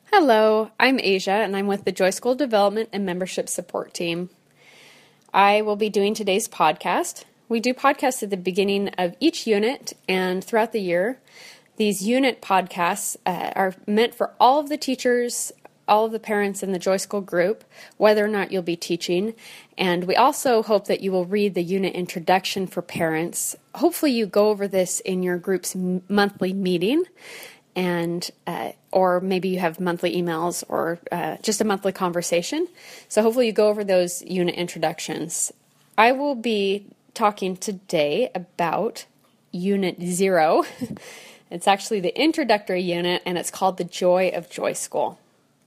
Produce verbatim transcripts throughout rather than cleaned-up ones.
Hello, I'm Asia, and I'm with the Joy School Development and Membership Support Team. I will be doing today's podcast. We do podcasts at the beginning of each unit and throughout the year. These unit podcasts uh, are meant for all of the teachers, all of the parents in the Joy School group, whether or not you'll be teaching. And we also hope that you will read the unit introduction for parents. Hopefully you go over this in your group's m- monthly meeting. and uh, or maybe you have monthly emails or uh, just a monthly conversation. So hopefully you go over those unit introductions. I will be talking today about Unit Zero. It's actually the introductory unit, and it's called The Joy of Joy School.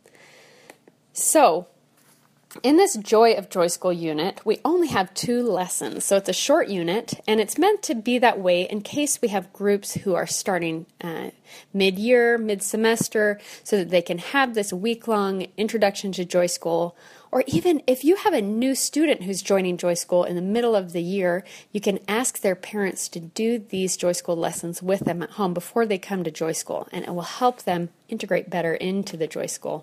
So, in this Joy of Joy School unit, we only have two lessons. So it's a short unit, and it's meant to be that way in case we have groups who are starting uh, mid-year, mid-semester, so that they can have this week-long introduction to Joy School. Or even if you have a new student who's joining Joy School in the middle of the year, you can ask their parents to do these Joy School lessons with them at home before they come to Joy School, and it will help them integrate better into the Joy School.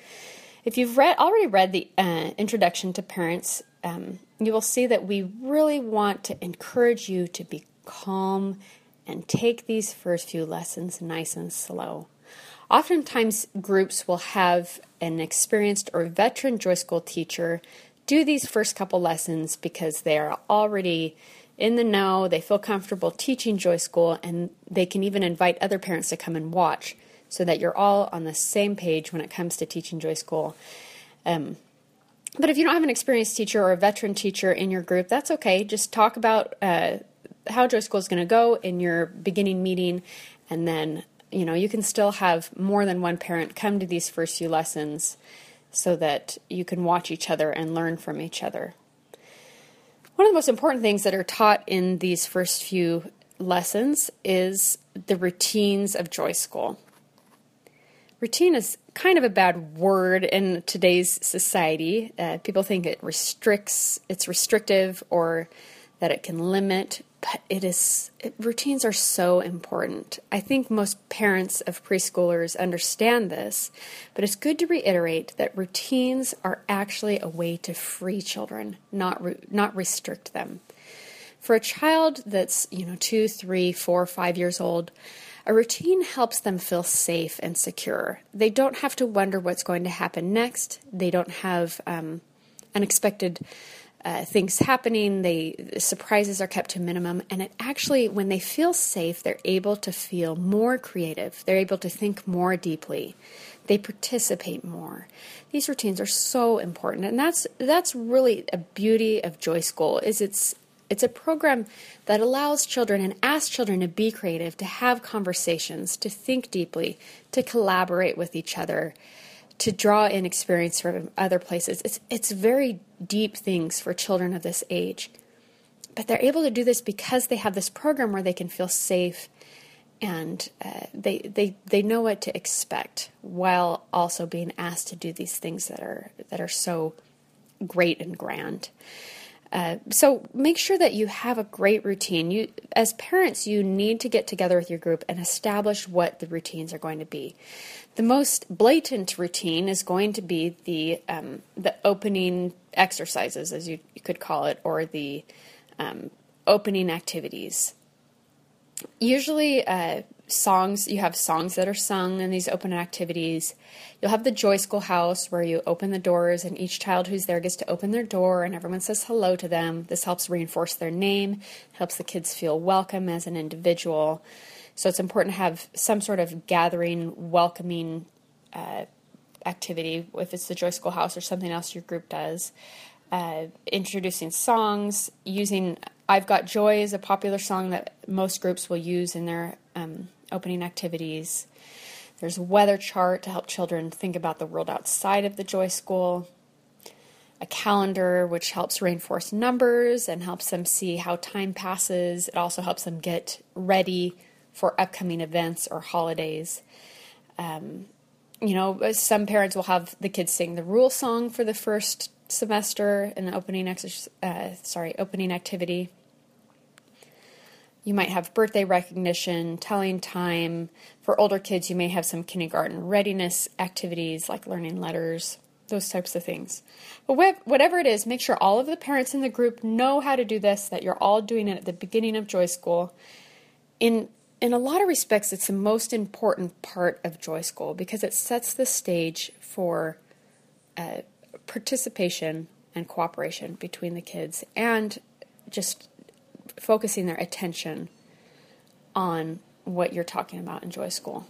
If you've read already read the uh, introduction to parents, um, you will see that we really want to encourage you to be calm and take these first few lessons nice and slow. Oftentimes, groups will have an experienced or veteran Joy School teacher do these first couple lessons because they are already in the know, they feel comfortable teaching Joy School, and they can even invite other parents to come and watch, so that you're all on the same page when it comes to teaching Joy School. Um, but if you don't have an experienced teacher or a veteran teacher in your group, that's okay. Just talk about uh, how Joy School is going to go in your beginning meeting, and then you know you can still have more than one parent come to these first few lessons so that you can watch each other and learn from each other. One of the most important things that are taught in these first few lessons is the routines of Joy School. Routine is kind of a bad word in today's society. Uh, people think it restricts, it's restrictive, or that it can limit, but it is, it, routines are so important. I think most parents of preschoolers understand this, but it's good to reiterate that routines are actually a way to free children, not re, not restrict them. For a child that's, you know, two, three, four, five years old, a routine helps them feel safe and secure. They don't have to wonder what's going to happen next. They don't have um, unexpected uh, things happening. They surprises are kept to a minimum. And it actually, when they feel safe, they're able to feel more creative. They're able to think more deeply. They participate more. These routines are so important, and that's that's really a beauty of Joy School. Is it's It's a program that allows children and asks children to be creative, to have conversations, to think deeply, to collaborate with each other, to draw in experience from other places. It's it's very deep things for children of this age. But they're able to do this because they have this program where they can feel safe, and uh, they they they know what to expect while also being asked to do these things that are that are so great and grand. Uh, so make sure that you have a great routine. You, as parents, you need to get together with your group and establish what the routines are going to be. The most blatant routine is going to be the um, the opening exercises, as you, you could call it, or the um, opening activities. Usually, uh, songs, you have songs that are sung in these open activities. You'll have the Joy School house where you open the doors, and each child who's there gets to open their door, and everyone says hello to them. This helps reinforce their name, helps the kids feel welcome as an individual. So it's important to have some sort of gathering, welcoming uh, activity, if it's the Joy School house or something else your group does. Uh, introducing songs, using I've Got Joy is a popular song that most groups will use in their um, opening activities. There's a weather chart to help children think about the world outside of the Joy School. A calendar, which helps reinforce numbers and helps them see how time passes. It also helps them get ready for upcoming events or holidays. Um, you know, some parents will have the kids sing the rule song for the first semester in the opening exercise, uh, sorry, opening activity. You might have birthday recognition, telling time. For older kids, you may have some kindergarten readiness activities like learning letters, those types of things. But whatever it is, make sure all of the parents in the group know how to do this, that you're all doing it at the beginning of Joy School. In in a lot of respects, it's the most important part of Joy School because it sets the stage for uh, participation and cooperation between the kids and just focusing their attention on what you're talking about in Joy School.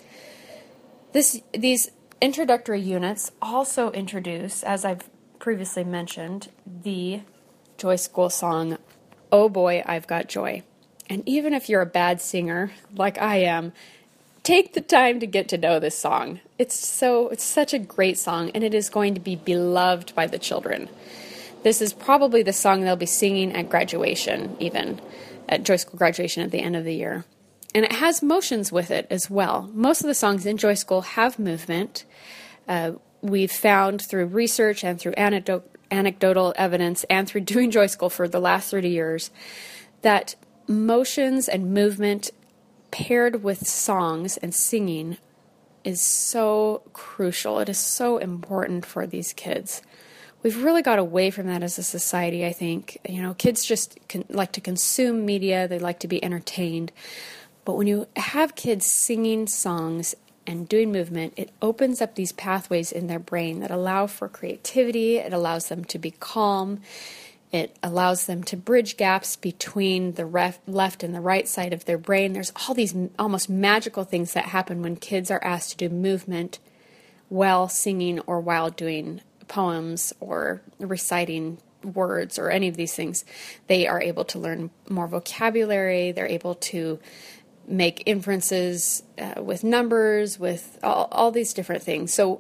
This, these introductory units also introduce, as I've previously mentioned, the Joy School song, "Oh Boy, I've Got Joy." And even if you're a bad singer, like I am, take the time to get to know this song. It's so it's such a great song, and it is going to be beloved by the children. This is probably the song they'll be singing at graduation, even at Joy School graduation at the end of the year. And it has motions with it as well. Most of the songs in Joy School have movement. Uh, we've found through research and through anecdote, anecdotal evidence and through doing Joy School for the last thirty years that motions and movement paired with songs and singing is so crucial. It is so important for these kids. We've really got away from that as a society, I think. You know, kids just can, like to consume media. They like to be entertained. But when you have kids singing songs and doing movement, it opens up these pathways in their brain that allow for creativity. It allows them to be calm. It allows them to bridge gaps between the ref, left and the right side of their brain. There's all these almost magical things that happen when kids are asked to do movement while singing or while doing poems or reciting words or any of these things. They are able to learn more vocabulary. They're able to make inferences uh, with numbers, with all, all these different things. So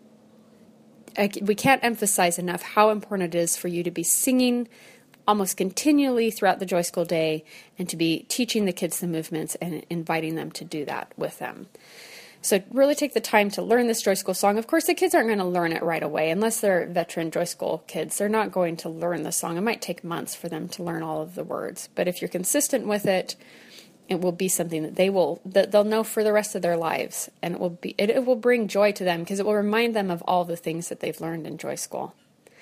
I, we can't emphasize enough how important it is for you to be singing almost continually throughout the Joy School day and to be teaching the kids the movements and inviting them to do that with them. So really take the time to learn this Joy School song. Of course, the kids aren't going to learn it right away. Unless they're veteran Joy School kids, they're not going to learn the song. It might take months for them to learn all of the words. But if you're consistent with it, it will be something that they will that they'll know for the rest of their lives, and it will be it, it will bring joy to them because it will remind them of all the things that they've learned in Joy School.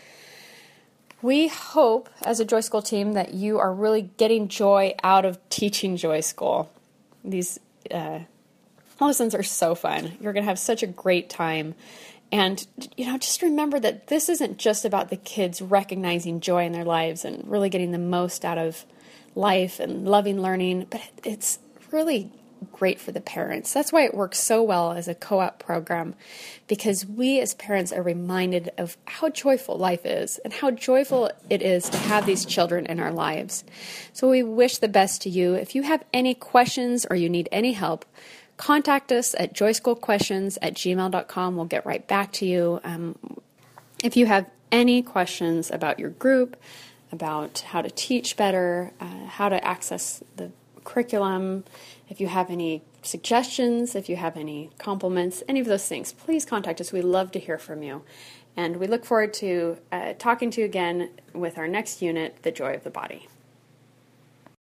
We hope as a Joy School team that you are really getting joy out of teaching Joy School. These uh, lessons are so fun. You're going to have such a great time. And, you know, just remember that this isn't just about the kids recognizing joy in their lives and really getting the most out of life and loving learning, but it's really great for the parents. That's why it works so well as a co-op program, because we as parents are reminded of how joyful life is and how joyful it is to have these children in our lives. So we wish the best to you. If you have any questions or you need any help, contact us at joyschoolquestions at gmail dot com. We'll get right back to you. Um, if you have any questions about your group, about how to teach better, uh, how to access the curriculum, if you have any suggestions, if you have any compliments, any of those things, please contact us. We love to hear from you. And we look forward to uh, talking to you again with our next unit, The Joy of the Body.